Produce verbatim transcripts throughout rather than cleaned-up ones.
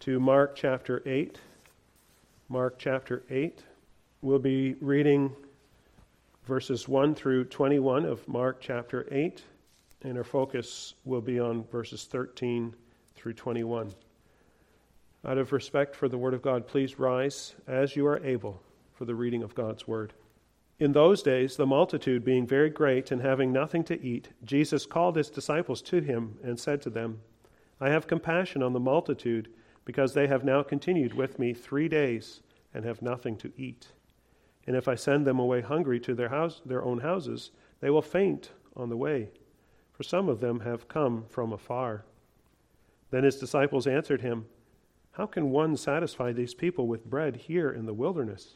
to Mark chapter eight. Mark chapter eight. We'll be reading verses one through twenty-one of Mark chapter eight, and our focus will be on verses thirteen through twenty-one. Out of respect for the Word of God, please rise as you are able for the reading of God's Word. In those days, the multitude being very great and having nothing to eat, Jesus called his disciples to him and said to them, I have compassion on the multitude, because they have now continued with me three days and have nothing to eat. And if I send them away hungry to their house, their own houses, they will faint on the way, for some of them have come from afar. Then his disciples answered him, How can one satisfy these people with bread here in the wilderness?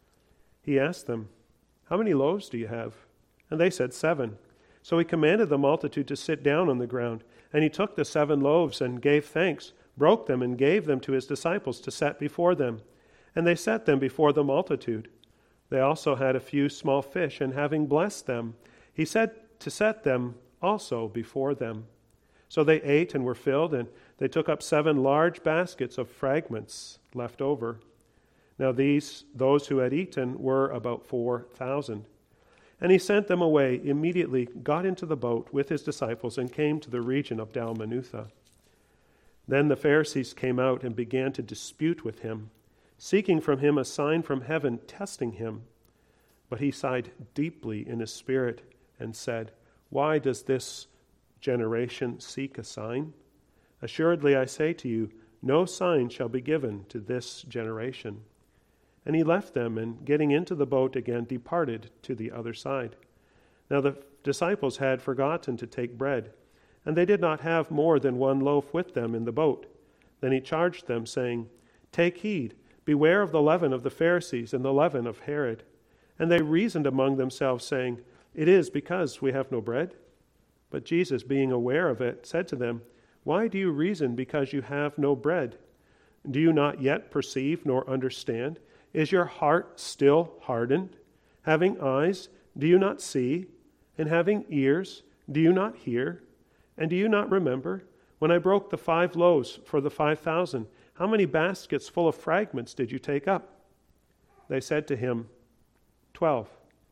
He asked them, How many loaves do you have? And they said, Seven. So he commanded the multitude to sit down on the ground. And he took the seven loaves and gave thanks, broke them and gave them to his disciples to set before them. And they set them before the multitude. They also had a few small fish, and having blessed them, he said to set them also before them. So they ate and were filled, and they took up seven large baskets of fragments left over. Now these, those who had eaten, were about four thousand. And he sent them away, immediately got into the boat with his disciples, and came to the region of Dalmanutha. Then the Pharisees came out and began to dispute with him, seeking from him a sign from heaven, testing him. But he sighed deeply in his spirit and said, Why does this generation seek a sign? Assuredly I say to you, no sign shall be given to this generation. And he left them, and getting into the boat again, departed to the other side. Now the disciples had forgotten to take bread, and they did not have more than one loaf with them in the boat. Then he charged them, saying, Take heed, beware of the leaven of the Pharisees and the leaven of Herod. And they reasoned among themselves, saying, It is because we have no bread. But Jesus, being aware of it, said to them, Why do you reason because you have no bread? Do you not yet perceive nor understand? Is your heart still hardened? Having eyes, do you not see? And having ears, do you not hear? And do you not remember? When I broke the five loaves for the five thousand, how many baskets full of fragments did you take up? They said to him, Twelve.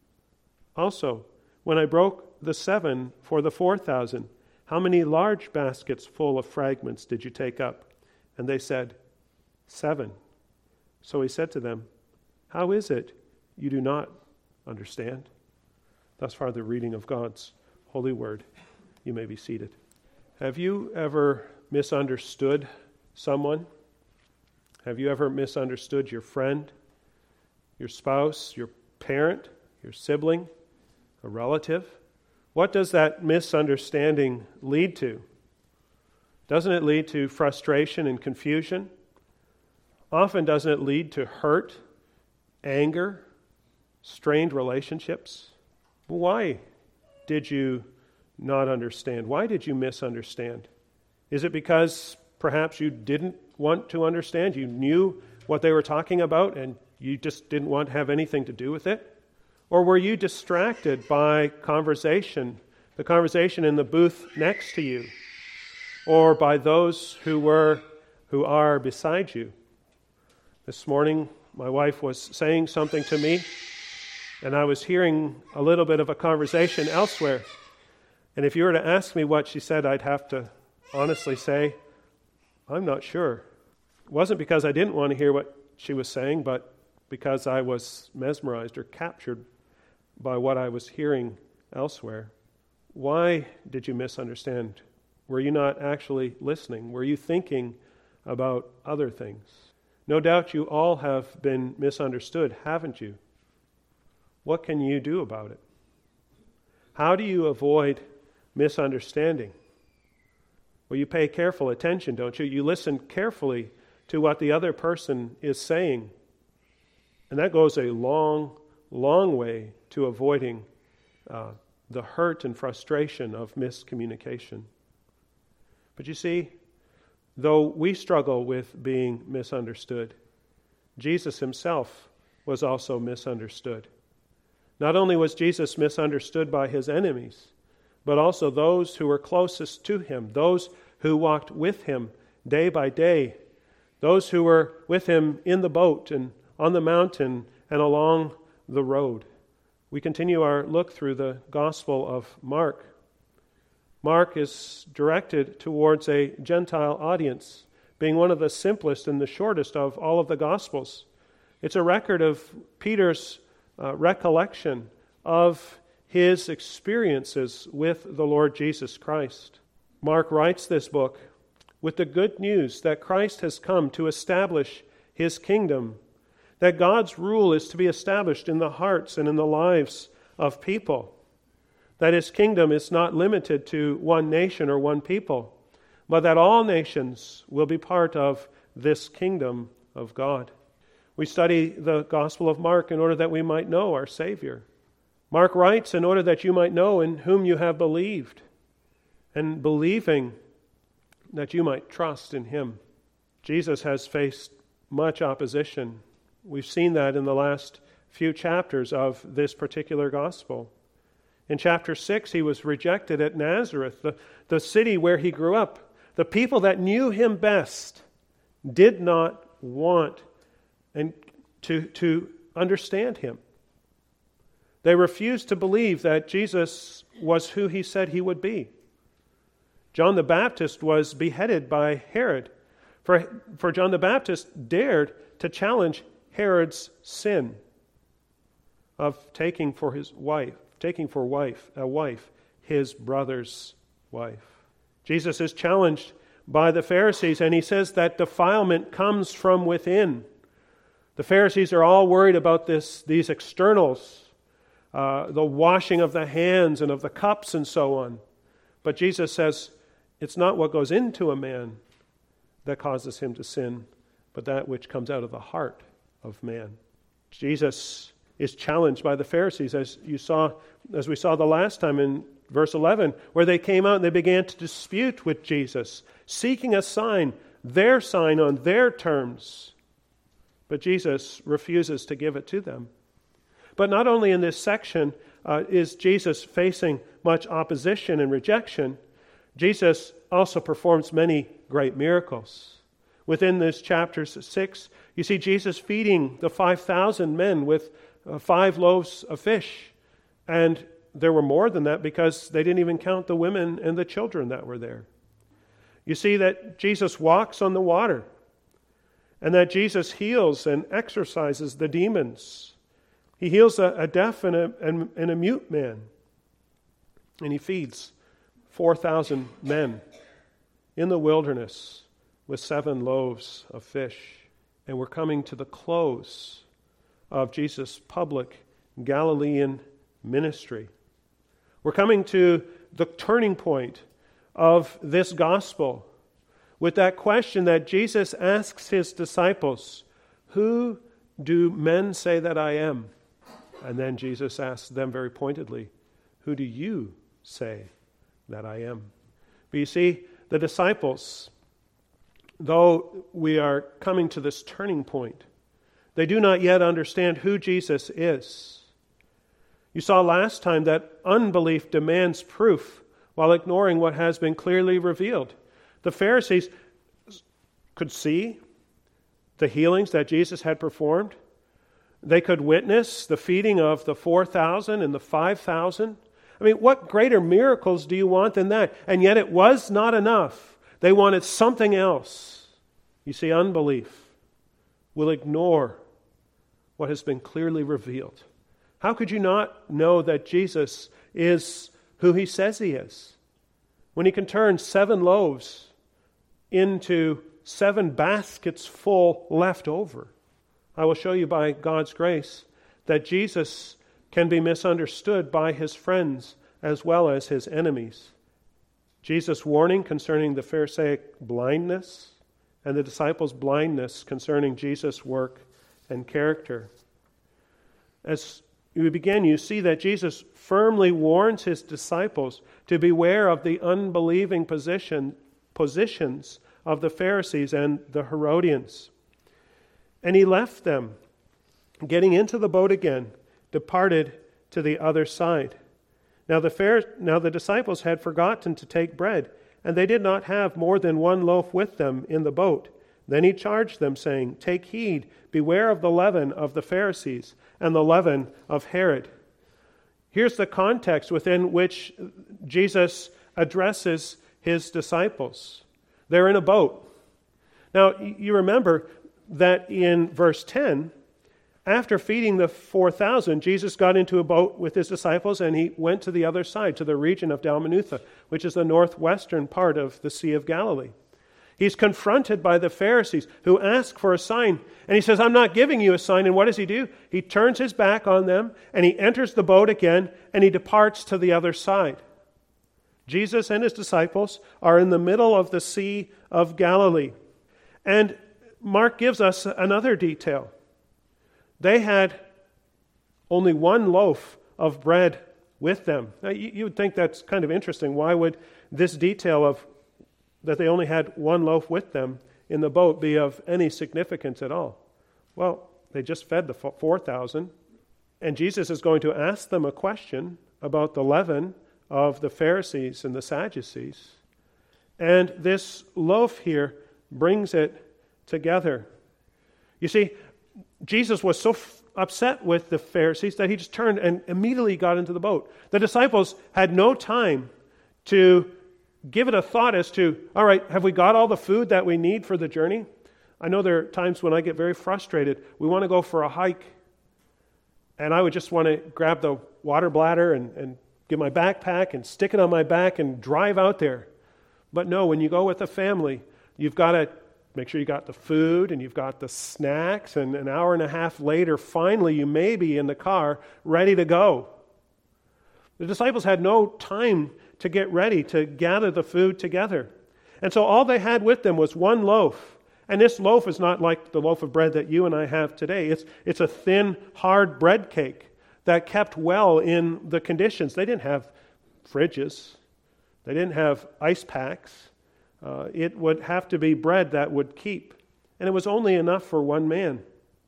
Also, when I broke the seven for the four thousand, how many large baskets full of fragments did you take up? And they said, Seven. So he said to them, How is it you do not understand? Thus far the reading of God's holy word. You may be seated. Have you ever misunderstood someone? Have you ever misunderstood your friend, your spouse, your parent, your sibling, a relative? What does that misunderstanding lead to? Doesn't it lead to frustration and confusion? Often doesn't it lead to hurt, anger, strained relationships? Why did you not understand? Why did you misunderstand? Is it because perhaps you didn't want to understand? You knew what they were talking about and you just didn't want to have anything to do with it? Or were you distracted by conversation, the conversation in the booth next to you, or by those who were, who are beside you? This morning, my wife was saying something to me, and I was hearing a little bit of a conversation elsewhere. And if you were to ask me what she said, I'd have to honestly say, I'm not sure. It wasn't because I didn't want to hear what she was saying, but because I was mesmerized or captured by what I was hearing elsewhere. Why did you misunderstand? Were you not actually listening? Were you thinking about other things? No doubt you all have been misunderstood, haven't you? What can you do about it? How do you avoid misunderstanding? Well, you pay careful attention, don't you? You listen carefully to what the other person is saying. And that goes a long, long way to avoiding uh, the hurt and frustration of miscommunication. But you see, though we struggle with being misunderstood, Jesus himself was also misunderstood. Not only was Jesus misunderstood by his enemies, but also those who were closest to him, those who walked with him day by day, those who were with him in the boat and on the mountain and along the road. We continue our look through the Gospel of Mark. Mark is directed towards a Gentile audience, being one of the simplest and the shortest of all of the Gospels. It's a record of Peter's uh, recollection of his experiences with the Lord Jesus Christ. Mark writes this book with the good news that Christ has come to establish his kingdom, that God's rule is to be established in the hearts and in the lives of people, that his kingdom is not limited to one nation or one people, but that all nations will be part of this kingdom of God. We study the Gospel of Mark in order that we might know our Savior. Mark writes in order that you might know in whom you have believed, and believing that you might trust in him. Jesus has faced much opposition. We've seen that in the last few chapters of this particular gospel. In chapter six, he was rejected at Nazareth, the, the city where he grew up. The people that knew him best did not want and to, to understand him. They refused to believe that Jesus was who he said he would be. John the Baptist was beheaded by Herod, for, for John the Baptist dared to challenge Herod's sin of taking for his wife, taking for wife a wife, his brother's wife. Jesus is challenged by the Pharisees, and he says that defilement comes from within. The Pharisees are all worried about this, these externals, uh, the washing of the hands and of the cups and so on. But Jesus says, it's not what goes into a man that causes him to sin, but that which comes out of the heart of man. Jesus is challenged by the Pharisees, as you saw, as we saw the last time in verse eleven, where they came out and they began to dispute with Jesus, seeking a sign, their sign on their terms. But Jesus refuses to give it to them. But not only in this section uh, is Jesus facing much opposition and rejection, Jesus also performs many great miracles. Within this chapter six, you see Jesus feeding the five thousand men with uh, five loaves of fish. And there were more than that because they didn't even count the women and the children that were there. You see that Jesus walks on the water, and that Jesus heals and exorcises the demons. He heals a, a deaf and a, and, and a mute man. And he feeds four thousand men in the wilderness with seven loaves of fish. And we're coming to the close of Jesus' public Galilean ministry. We're coming to the turning point of this gospel with that question that Jesus asks his disciples, who do men say that I am? And then Jesus asks them very pointedly, who do you say that I am? But you see, the disciples, though we are coming to this turning point, they do not yet understand who Jesus is. You saw last time that unbelief demands proof while ignoring what has been clearly revealed. The Pharisees could see the healings that Jesus had performed. They could witness the feeding of the four thousand and the five thousand. I mean, what greater miracles do you want than that? And yet it was not enough. They wanted something else. You see, unbelief will ignore what has been clearly revealed. How could you not know that Jesus is who he says he is? When he can turn seven loaves into seven baskets full left over. I will show you by God's grace that Jesus can be misunderstood by his friends as well as his enemies. Jesus' warning concerning the Pharisaic blindness and the disciples' blindness concerning Jesus' work and character. As we begin, you see that Jesus firmly warns his disciples to beware of the unbelieving position, positions of the Pharisees and the Herodians. And he left them, getting into the boat again, departed to the other side. Now the, Phar- now the disciples had forgotten to take bread, and they did not have more than one loaf with them in the boat, Then he charged them, saying, "Take heed, beware of the leaven of the Pharisees and the leaven of Herod." Here's the context within which Jesus addresses his disciples. They're in a boat. Now, you remember that in verse ten, after feeding the four thousand, Jesus got into a boat with his disciples and he went to the other side, to the region of Dalmanutha, which is the northwestern part of the Sea of Galilee. He's confronted by the Pharisees who ask for a sign. And he says, "I'm not giving you a sign." And what does he do? He turns his back on them and he enters the boat again and he departs to the other side. Jesus and his disciples are in the middle of the Sea of Galilee. And Mark gives us another detail. They had only one loaf of bread with them. Now, you, you would think that's kind of interesting. Why would this detail of that they only had one loaf with them in the boat be of any significance at all? Well, they just fed the four thousand, and Jesus is going to ask them a question about the leaven of the Pharisees and the Sadducees. And this loaf here brings it together. You see, Jesus was so f- upset with the Pharisees that he just turned and immediately got into the boat. The disciples had no time to give it a thought as to, all right, have we got all the food that we need for the journey? I know there are times when I get very frustrated. We want to go for a hike, and I would just want to grab the water bladder and, and get my backpack and stick it on my back and drive out there. But no, when you go with a family, you've got to make sure you got the food and you've got the snacks, and an hour and a half later, finally, you may be in the car ready to go. The disciples had no time to get ready to gather the food together. And so all they had with them was one loaf. And this loaf is not like the loaf of bread that you and I have today. It's, it's a thin, hard bread cake that kept well in the conditions. They didn't have fridges. They didn't have ice packs. Uh, it would have to be bread that would keep. And it was only enough for one man.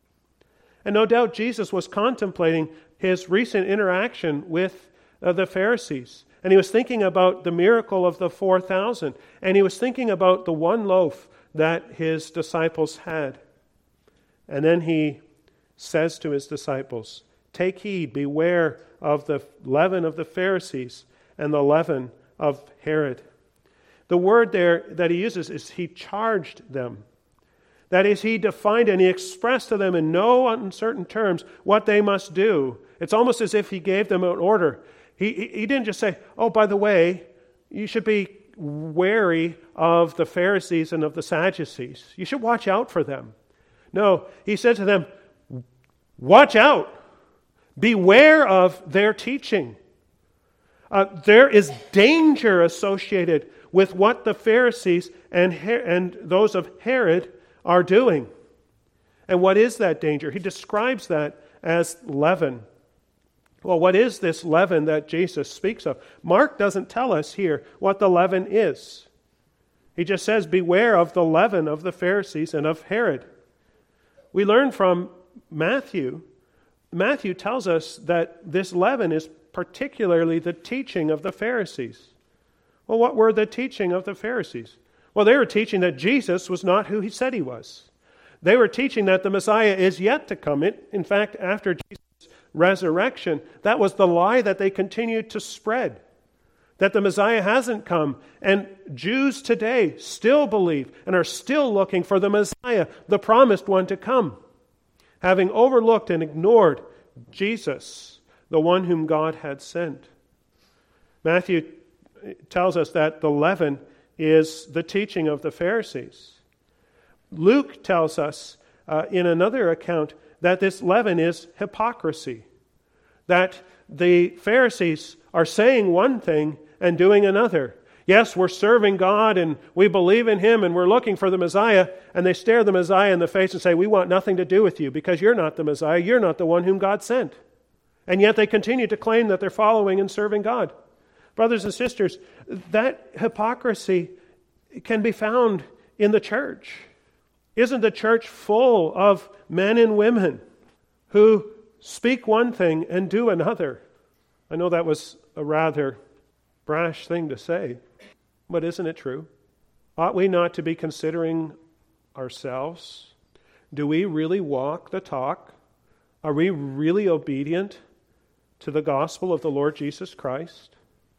And no doubt Jesus was contemplating his recent interaction with uh, the Pharisees. And he was thinking about the miracle of the four thousand. And he was thinking about the one loaf that his disciples had. And then he says to his disciples, "Take heed, beware of the leaven of the Pharisees and the leaven of Herod." The word there that he uses is he charged them. That is, he defined and he expressed to them in no uncertain terms what they must do. It's almost as if he gave them an order. He, he didn't just say, "Oh, by the way, you should be wary of the Pharisees and of the Sadducees. You should watch out for them." No, he said to them, "Watch out. Beware of their teaching." Uh, there is danger associated with what the Pharisees and, Her- and those of Herod are doing. And what is that danger? He describes that as leaven. Well, what is this leaven that Jesus speaks of? Mark doesn't tell us here what the leaven is. He just says, "Beware of the leaven of the Pharisees and of Herod." We learn from Matthew. Matthew tells us that this leaven is particularly the teaching of the Pharisees. Well, what were the teaching of the Pharisees? Well, they were teaching that Jesus was not who he said he was. They were teaching that the Messiah is yet to come. In fact, after Jesus' resurrection, that was the lie that they continued to spread, that the Messiah hasn't come. And Jews today still believe and are still looking for the Messiah, the promised one to come, having overlooked and ignored Jesus, the one whom God had sent. Matthew tells us that the leaven is the teaching of the Pharisees. Luke tells us uh, in another account that this leaven is hypocrisy, that the Pharisees are saying one thing and doing another. Yes, we're serving God and we believe in Him and we're looking for the Messiah, and they stare the Messiah in the face and say, "We want nothing to do with you because you're not the Messiah, you're not the one whom God sent." And yet they continue to claim that they're following and serving God. Brothers and sisters, that hypocrisy can be found in the church. Isn't the church full of men and women who speak one thing and do another? I know that was a rather brash thing to say, but isn't it true? Ought we not to be considering ourselves? Do we really walk the talk? Are we really obedient to the gospel of the Lord Jesus Christ?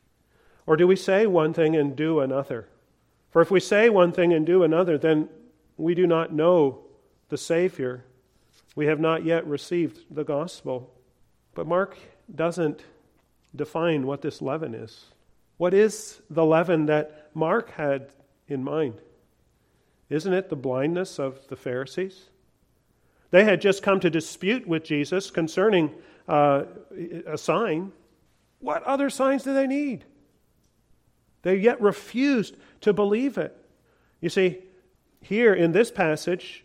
Or do we say one thing and do another? For if we say one thing and do another, then we do not know the Savior. We have not yet received the gospel. But Mark doesn't define what this leaven is. What is the leaven that Mark had in mind? Isn't it the blindness of the Pharisees? They had just come to dispute with Jesus concerning uh, a sign. What other signs do they need? They yet refused to believe it. You see, here in this passage,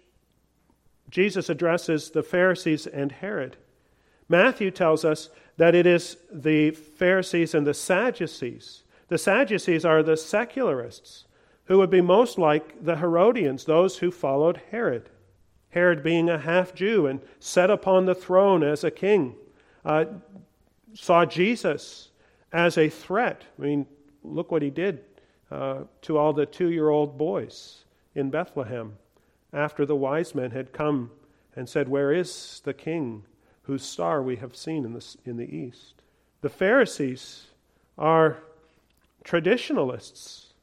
Jesus addresses the Pharisees and Herod. Matthew tells us that it is the Pharisees and the Sadducees. The Sadducees are the secularists, who would be most like the Herodians, those who followed Herod. Herod, being a half-Jew and set upon the throne as a king, uh, saw Jesus as a threat. I mean, look what he did uh, to all the two-year-old boys in Bethlehem after the wise men had come and said, "Where is the king whose star we have seen in the, in the east?" The Pharisees are traditionalists.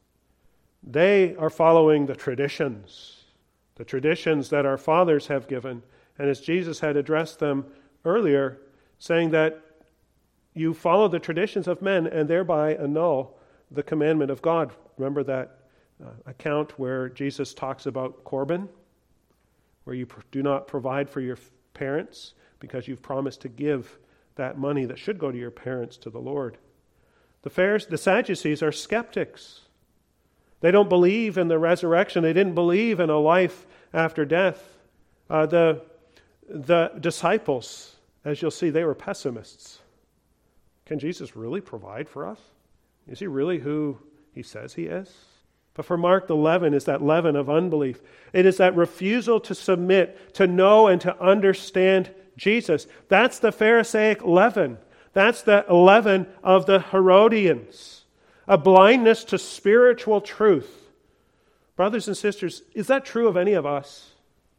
They are following the traditions, the traditions that our fathers have given. And as Jesus had addressed them earlier, saying that you follow the traditions of men and thereby annul the commandment of God. Remember that uh, account where Jesus talks about Corban, where you pr- do not provide for your f- parents because you've promised to give that money that should go to your parents to the Lord. The Pharisees, the Sadducees are skeptics. They don't believe in the resurrection. They didn't believe in a life after death. Uh, the, the disciples, as you'll see, they were pessimists. Can Jesus really provide for us? Is he really who he says he is? But for Mark, the leaven is that leaven of unbelief. It is that refusal to submit, to know and to understand Jesus. That's the Pharisaic leaven. That's the leaven of the Herodians. A blindness to spiritual truth. Brothers and sisters, is that true of any of us?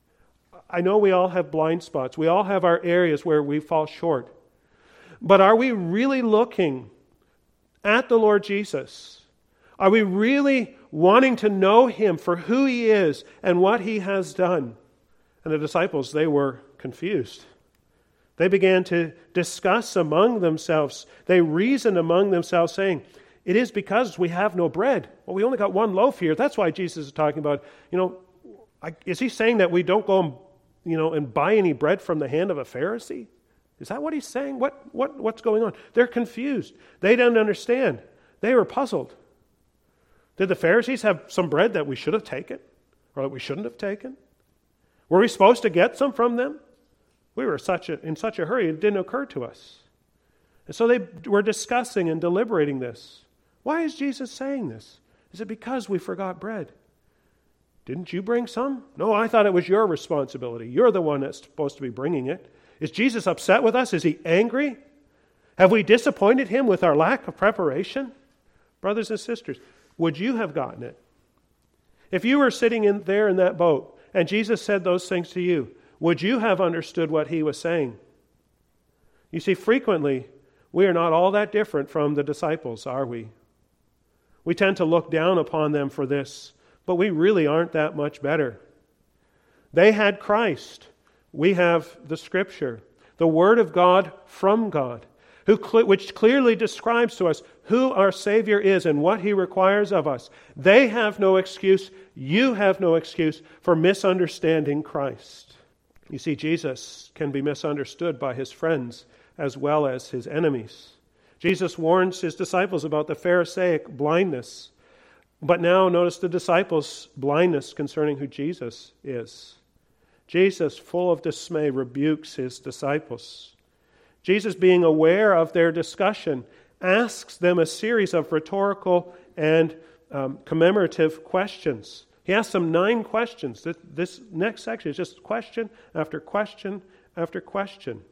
I know we all have blind spots. We all have our areas where we fall short. But are we really looking at the Lord Jesus? Are we really wanting to know Him for who He is and what He has done? And the disciples, they were confused. They began to discuss among themselves. They reasoned among themselves, saying, "It is because we have no bread." Well, we only got one loaf here. That's why Jesus is talking about, you know, I, is He saying that we don't go and, you know, and buy any bread from the hand of a Pharisee? Is that what He's saying? What, what, what's going on? They're confused. They don't understand. They were puzzled. Did the Pharisees have some bread that we should have taken or that we shouldn't have taken? Were we supposed to get some from them? We were such a, in such a hurry, it didn't occur to us. And so they were discussing and deliberating this. Why is Jesus saying this? Is it because we forgot bread? Didn't you bring some? No, I thought it was your responsibility. You're the one that's supposed to be bringing it. Is Jesus upset with us? Is He angry? Have we disappointed Him with our lack of preparation? Brothers and sisters, would you have gotten it? If you were sitting in there in that boat and Jesus said those things to you, would you have understood what He was saying? You see, frequently, we are not all that different from the disciples, are we? We tend to look down upon them for this, but we really aren't that much better. They had Christ. We have the Scripture, the Word of God from God, who which clearly describes to us who our Savior is and what He requires of us. They have no excuse. You have no excuse for misunderstanding Christ. You see, Jesus can be misunderstood by His friends as well as His enemies. Jesus warns His disciples about the Pharisaic blindness. But now notice the disciples' blindness concerning who Jesus is. Jesus, full of dismay, rebukes His disciples. Jesus, being aware of their discussion, asks them a series of rhetorical and um, commemorative questions. He asks them nine questions. This, this next section is just question after question after question.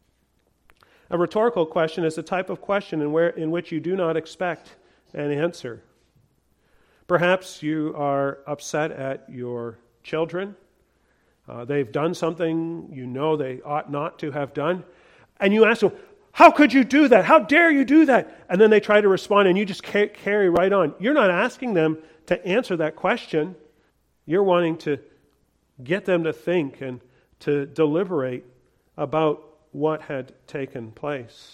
A rhetorical question is a type of question in, where, in which you do not expect an answer. Perhaps you are upset at your children, Uh, they've done something you know they ought not to have done. And you ask them, how could you do that? How dare you do that? And then they try to respond and you just ca- carry right on. You're not asking them to answer that question. You're wanting to get them to think and to deliberate about what had taken place.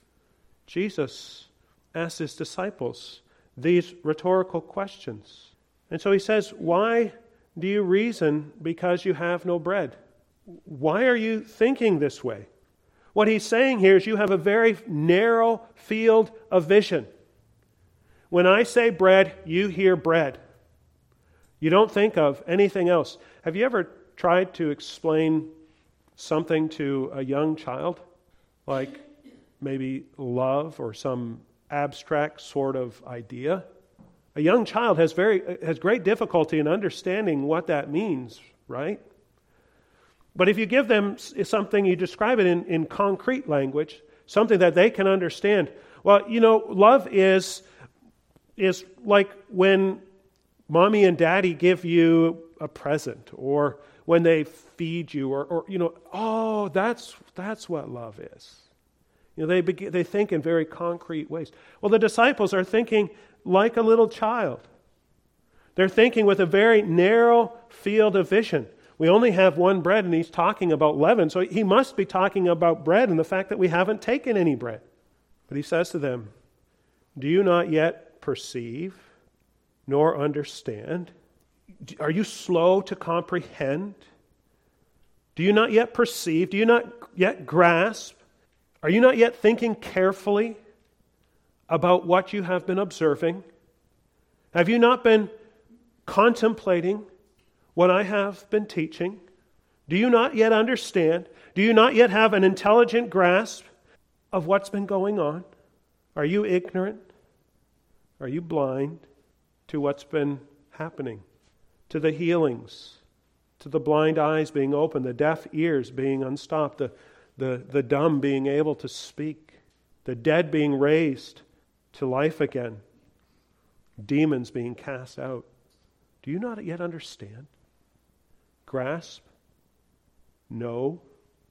Jesus asked his disciples these rhetorical questions. And so he says, why do you reason because you have no bread? Why are you thinking this way? What he's saying here is you have a very narrow field of vision. When I say bread, you hear bread. You don't think of anything else. Have you ever tried to explain something to a young child? Like maybe love or some abstract sort of idea? A young child has very has great difficulty in understanding what that means, right? But if you give them something, you describe it in, in concrete language, something that they can understand. Well, you know, love is is like when mommy and daddy give you a present, or when they feed you, or, or you know, oh, that's that's what love is. You know, they begin, they think in very concrete ways. Well, the disciples are thinking like a little child. They're thinking with a very narrow field of vision. We only have one bread, and he's talking about leaven, so he must be talking about bread and the fact that we haven't taken any bread. But he says to them, do you not yet perceive nor understand? Are you slow to comprehend? Do you not yet perceive? Do you not yet grasp? Are you not yet thinking carefully about what you have been observing? Have you not been contemplating what I have been teaching? Do you not yet understand? Do you not yet have an intelligent grasp of what's been going on? Are you ignorant? Are you blind to what's been happening? To the healings, to the blind eyes being opened, the deaf ears being unstopped, the, the, the dumb being able to speak, the dead being raised to life again, demons being cast out. Do you not yet understand? Grasp, know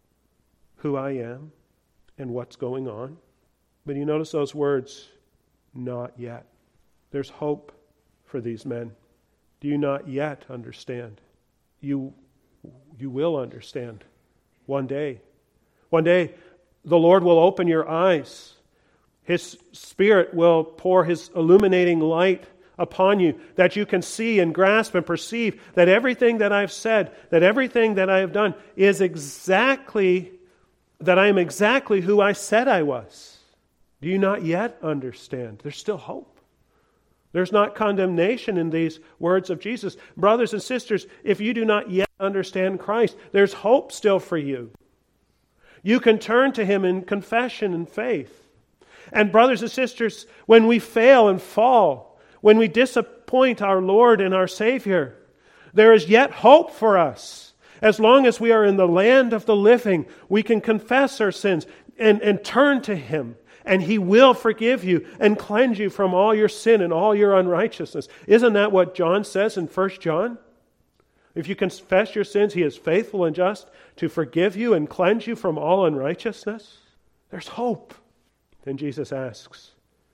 who I am and what's going on? But you notice those words, not yet. There's hope for these men. Do you not yet understand? You, you will understand one day. One day, the Lord will open your eyes. His Spirit will pour His illuminating light upon you, that you can see and grasp and perceive that everything that I've said, that everything that I have done is exactly, that I am exactly who I said I was. Do you not yet understand? There's still hope. There's not condemnation in these words of Jesus. Brothers and sisters, if you do not yet understand Christ, there's hope still for you. You can turn to Him in confession and faith. And brothers and sisters, when we fail and fall, when we disappoint our Lord and our Savior, there is yet hope for us. As long as we are in the land of the living, we can confess our sins and, and turn to Him. And He will forgive you and cleanse you from all your sin and all your unrighteousness. Isn't that what John says in First John? If you confess your sins, He is faithful and just to forgive you and cleanse you from all unrighteousness. There's hope. Then Jesus asks,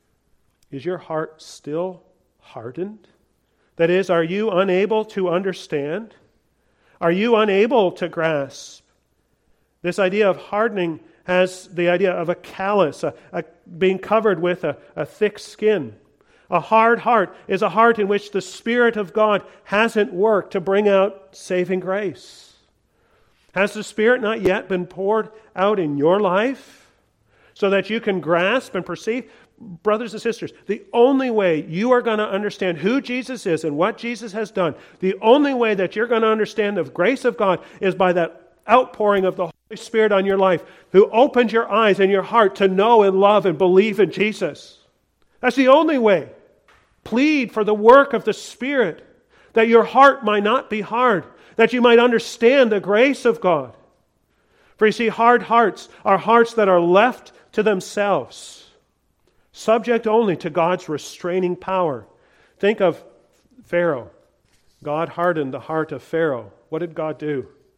is your heart still hardened? That is, are you unable to understand? Are you unable to grasp? This idea of hardening has the idea of a callus, a, a being covered with a, a thick skin. A hard heart is a heart in which the Spirit of God hasn't worked to bring out saving grace. Has the Spirit not yet been poured out in your life so that you can grasp and perceive? Brothers and sisters, the only way you are going to understand who Jesus is and what Jesus has done, the only way that you're going to understand the grace of God is by that outpouring of the Holy Spirit on your life, who opens your eyes and your heart to know and love and believe in Jesus. That's the only way. Plead for the work of the Spirit, that your heart might not be hard, that you might understand the grace of God. For you see, hard hearts are hearts that are left to themselves, subject only to God's restraining power. Think of Pharaoh. God hardened the heart of Pharaoh. What did God do?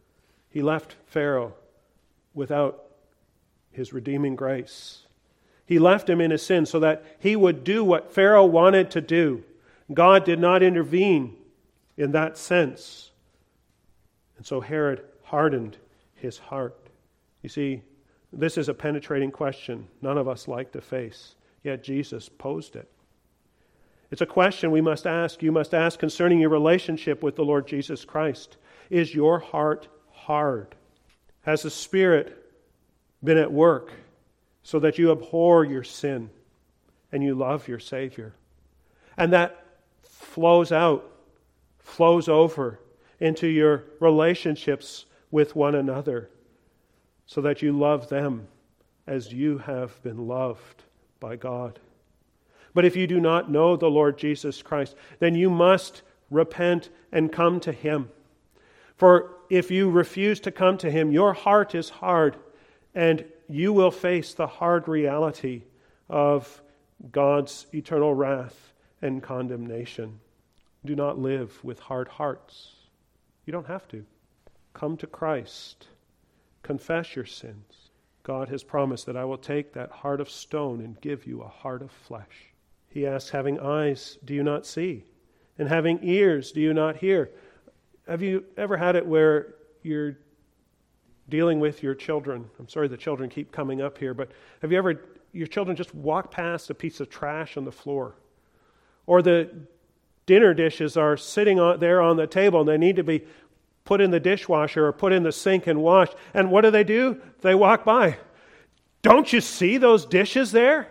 He left Pharaoh without his redeeming grace. He left him in his sin so that he would do what Pharaoh wanted to do. God did not intervene in that sense. And so Herod hardened his heart. You see, this is a penetrating question none of us like to face, yet Jesus posed it. It's a question we must ask, you must ask concerning your relationship with the Lord Jesus Christ. Is your heart hard? Has the Spirit been at work so that you abhor your sin and you love your Savior? And that flows out, flows over into your relationships with one another so that you love them as you have been loved by God. But if you do not know the Lord Jesus Christ, then you must repent and come to Him. For if you refuse to come to Him, your heart is hard, and you will face the hard reality of God's eternal wrath and condemnation. Do not live with hard hearts. You don't have to. Come to Christ. Confess your sins. God has promised that I will take that heart of stone and give you a heart of flesh. He asks, having eyes, do you not see? And having ears, do you not hear? Have you ever had it where you're dealing with your children? I'm sorry the children keep coming up here, but have you ever, your children just walk past a piece of trash on the floor? Or the dinner dishes are sitting on, there on the table and they need to be put in the dishwasher or put in the sink and washed. And what do they do? They walk by. Don't you see those dishes there?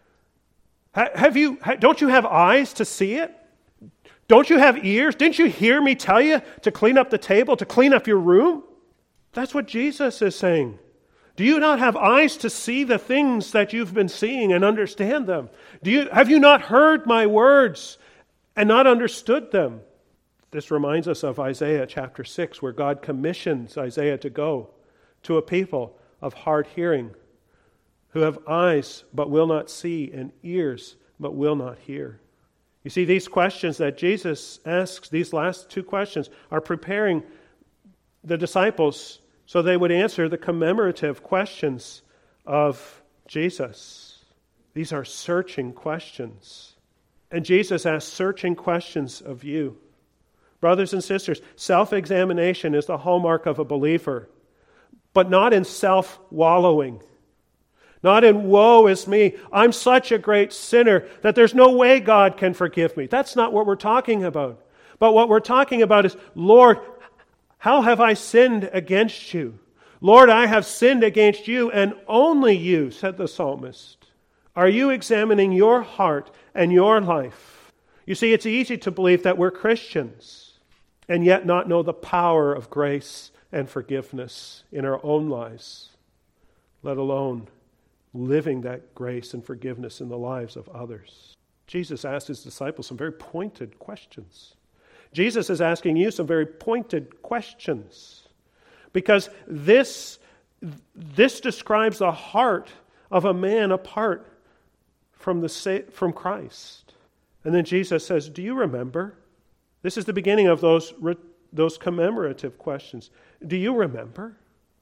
Have you, don't you have eyes to see it? Don't you have ears? Didn't you hear me tell you to clean up the table, to clean up your room? That's what Jesus is saying. Do you not have eyes to see the things that you've been seeing and understand them? Do you, have you not heard my words and not understood them? This reminds us of Isaiah chapter six, where God commissions Isaiah to go to a people of hard hearing, who have eyes but will not see and ears but will not hear. You see, these questions that Jesus asks, these last two questions, are preparing the disciples so they would answer the commemorative questions of Jesus. These are searching questions. And Jesus asks searching questions of you. Brothers and sisters, self-examination is the hallmark of a believer, but not in self-wallowing. Not in, woe is me, I'm such a great sinner that there's no way God can forgive me. That's not what we're talking about. But what we're talking about is, Lord, how have I sinned against you? Lord, I have sinned against you and only you, said the psalmist. Are you examining your heart and your life? You see, it's easy to believe that we're Christians and yet not know the power of grace and forgiveness in our own lives, let alone living that grace and forgiveness in the lives of others. Jesus asked his disciples some very pointed questions. Jesus is asking you some very pointed questions because this, this describes the heart of a man apart from, the, from Christ. And then Jesus says, do you remember? This is the beginning of those, those commemorative questions. Do you remember?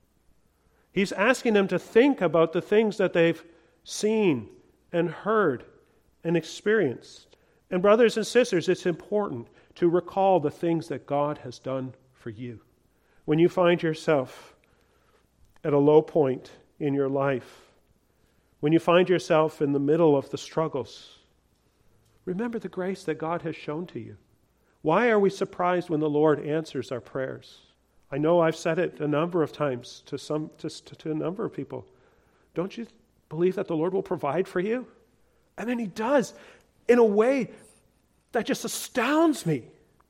He's asking them to think about the things that they've seen and heard and experienced. And brothers and sisters, it's important to recall the things that God has done for you. When you find yourself at a low point in your life, when you find yourself in the middle of the struggles, remember the grace that God has shown to you. Why are we surprised when the Lord answers our prayers? I know I've said it a number of times to some to, to a number of people. Don't you believe that the Lord will provide for you? And then He does in a way that just astounds me.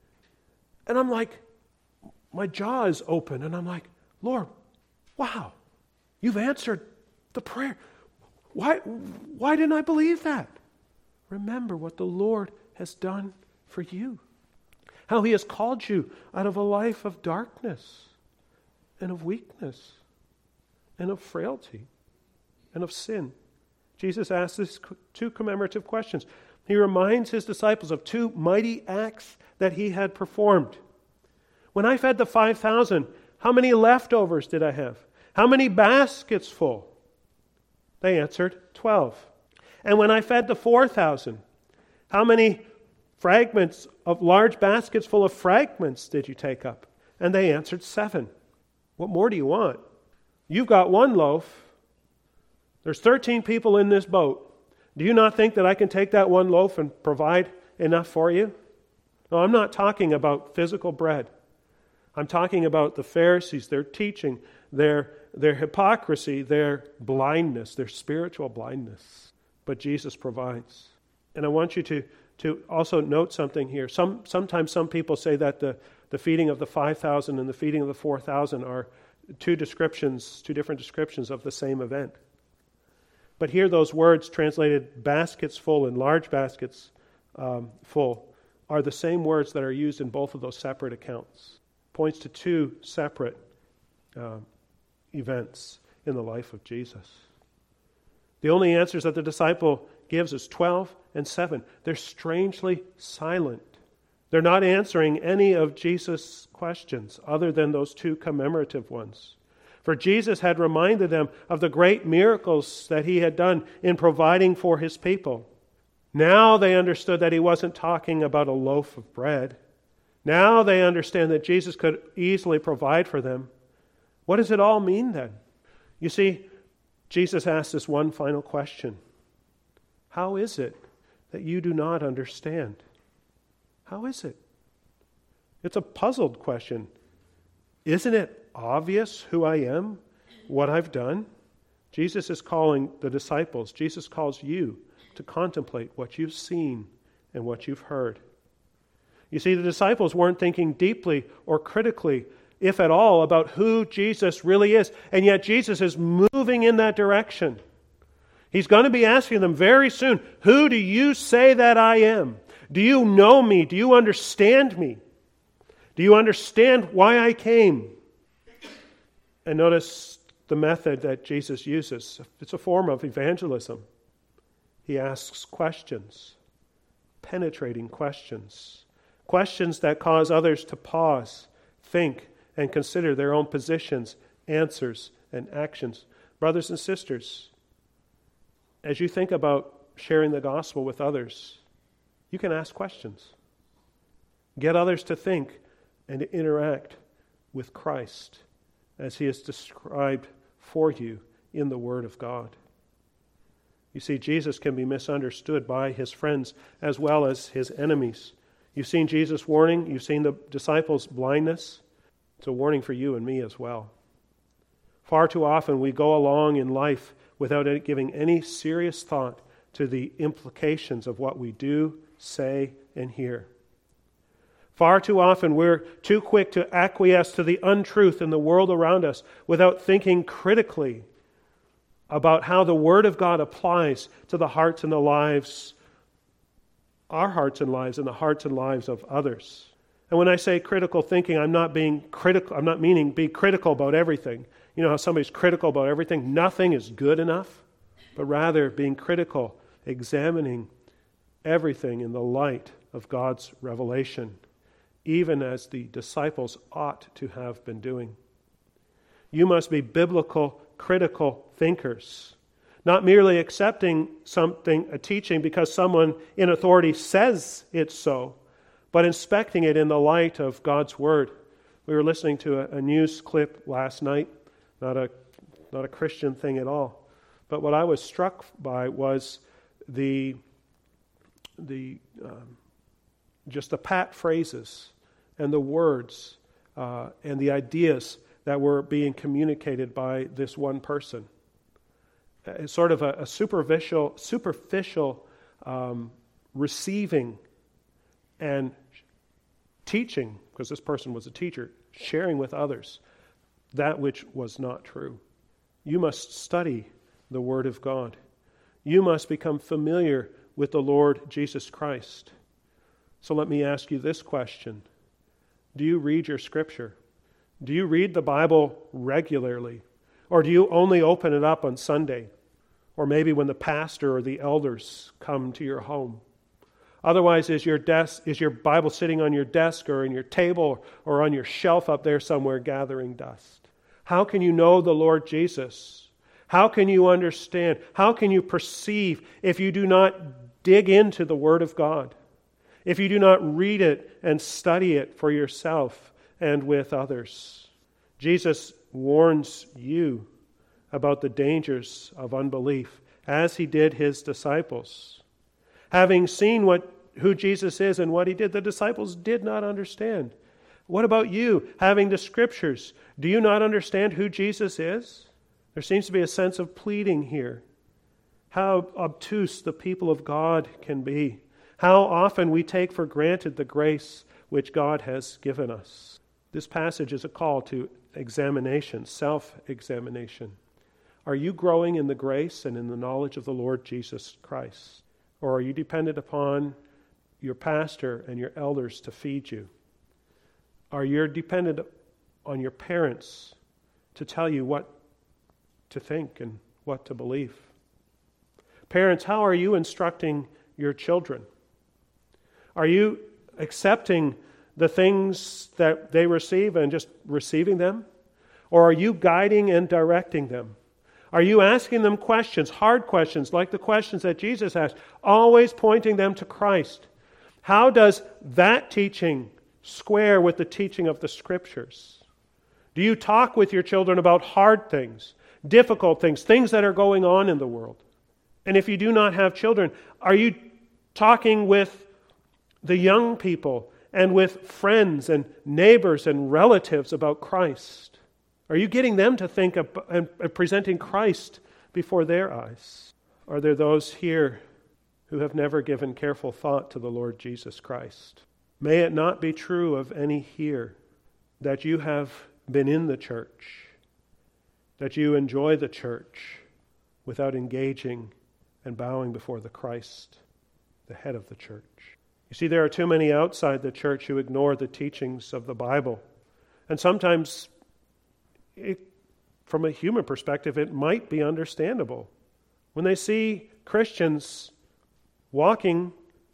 And I'm like, my jaw is open and I'm like, Lord, wow, you've answered the prayer. Why, why didn't I believe that? Remember what the Lord has done for you. How He has called you out of a life of darkness and of weakness and of frailty and of sin. Jesus asks these two commemorative questions. He reminds His disciples of two mighty acts that He had performed. When I fed the five thousand, How many leftovers did I have? How many baskets full? They answered, twelve. And when I fed the four thousand, how many fragments of large baskets full of fragments did you take up? And they answered, seven. What more do you want? You've got one loaf. There's thirteen people in this boat. Do you not think that I can take that one loaf and provide enough for you? No, I'm not talking about physical bread. I'm talking about the Pharisees, their teaching, their, their hypocrisy, their blindness, their spiritual blindness. But Jesus provides. And I want you to, to also note something here. Some, sometimes some people say that the, the feeding of the five thousand and the feeding of the four thousand are two descriptions, two different descriptions of the same event. But here those words translated baskets full and large baskets um, full are the same words that are used in both of those separate accounts. Points to two separate uh, events in the life of Jesus. The only answers that the disciple gives is twelve and seven. They're strangely silent. They're not answering any of Jesus' questions other than those two commemorative ones. For Jesus had reminded them of the great miracles that he had done in providing for his people. Now they understood that he wasn't talking about a loaf of bread. Now they understand that Jesus could easily provide for them. What does it all mean then? You see, Jesus asked this one final question. How is it that you do not understand? How is it? It's a puzzled question. Isn't it obvious who I am, what I've done? Jesus is calling the disciples, Jesus calls you to contemplate what you've seen and what you've heard. You see, the disciples weren't thinking deeply or critically, if at all, about who Jesus really is. And yet Jesus is moving in that direction. He's going to be asking them very soon, who do you say that I am? Do you know me? Do you understand me? Do you understand why I came? And notice the method that Jesus uses. It's a form of evangelism. He asks questions, penetrating questions, questions that cause others to pause, think, and consider their own positions, answers, and actions. Brothers and sisters, as you think about sharing the gospel with others, you can ask questions. Get others to think and to interact with Christ as he is described for you in the Word of God. You see, Jesus can be misunderstood by his friends as well as his enemies. You've seen Jesus' warning. You've seen the disciples' blindness. It's a warning for you and me as well. Far too often we go along in life without giving any serious thought to the implications of what we do, say, and hear. Far too often we're too quick to acquiesce to the untruth in the world around us without thinking critically about how the Word of God applies to the hearts and the lives, our hearts and lives, and the hearts and lives of others. And when I say critical thinking, I'm not being critical. I'm not meaning be critical about everything. You know how somebody's critical about everything? Nothing is good enough. But rather being critical, examining everything in the light of God's revelation, even as the disciples ought to have been doing. You must be biblical, critical thinkers, not merely accepting something, a teaching, because someone in authority says it's so, but inspecting it in the light of God's Word. We were listening to a, a news clip last night, not a not a Christian thing at all, but what I was struck by was the the um, just the pat phrases and the words uh, and the ideas that were being communicated by this one person. It's sort of a, a superficial, superficial um, receiving and teaching, because this person was a teacher, sharing with others that which was not true. You must study the Word of God. You must become familiar with the Lord Jesus Christ. So let me ask you this question. Do you read your Scripture? Do you read the Bible regularly? Or do you only open it up on Sunday? Or maybe when the pastor or the elders come to your home? Otherwise, is your desk, is your Bible sitting on your desk or in your table or on your shelf up there somewhere gathering dust? How can you know the Lord Jesus? How can you understand? How can you perceive if you do not dig into the Word of God? If you do not read it and study it for yourself and with others? Jesus warns you about the dangers of unbelief, as he did his disciples. Having seen what who Jesus is and what he did, the disciples did not understand. What about you? Having the Scriptures, do you not understand who Jesus is? There seems to be a sense of pleading here. How obtuse the people of God can be. How often we take for granted the grace which God has given us. This passage is a call to examination, self-examination. Are you growing in the grace and in the knowledge of the Lord Jesus Christ? Or are you dependent upon your pastor and your elders to feed you? Are you dependent on your parents to tell you what to think and what to believe? Parents, how are you instructing your children? Are you accepting the things that they receive and just receiving them? Or are you guiding and directing them? Are you asking them questions, hard questions, like the questions that Jesus asked, always pointing them to Christ? How does that teaching square with the teaching of the Scriptures? Do you talk with your children about hard things, difficult things, things that are going on in the world? And if you do not have children, are you talking with the young people and with friends and neighbors and relatives about Christ? Are you getting them to think of and presenting Christ before their eyes? Are there those here who have never given careful thought to the Lord Jesus Christ? May it not be true of any here that you have been in the church, that you enjoy the church without engaging and bowing before the Christ, the head of the church. You see, there are too many outside the church who ignore the teachings of the Bible. And sometimes, it, from a human perspective, it might be understandable. When they see Christians walking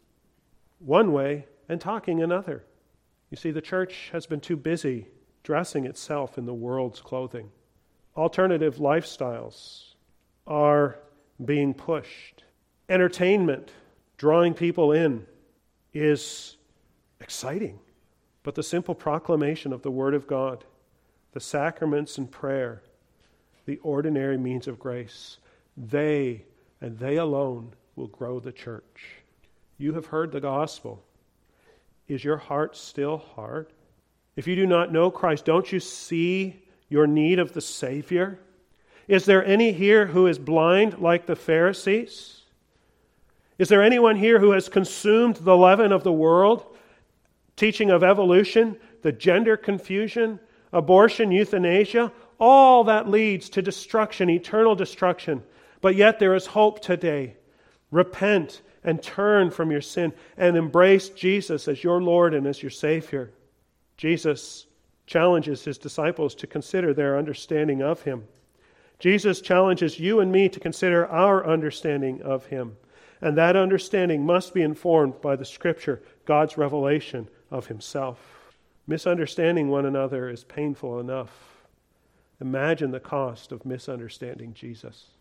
one way and talking another. You see, the church has been too busy dressing itself in the world's clothing. Alternative lifestyles are being pushed. Entertainment, drawing people in, is exciting. But the simple proclamation of the Word of God, the sacraments and prayer, the ordinary means of grace, they and they alone will grow the church. You have heard the gospel. Is your heart still hard? If you do not know Christ, don't you see your need of the Savior? Is there any here who is blind like the Pharisees? Is there anyone here who has consumed the leaven of the world, teaching of evolution, the gender confusion, abortion, euthanasia? All that leads to destruction, eternal destruction. But yet there is hope today. Repent and turn from your sin and embrace Jesus as your Lord and as your Savior. Jesus challenges his disciples to consider their understanding of him. Jesus challenges you and me to consider our understanding of him. And that understanding must be informed by the Scripture, God's revelation of himself. Misunderstanding one another is painful enough. Imagine the cost of misunderstanding Jesus.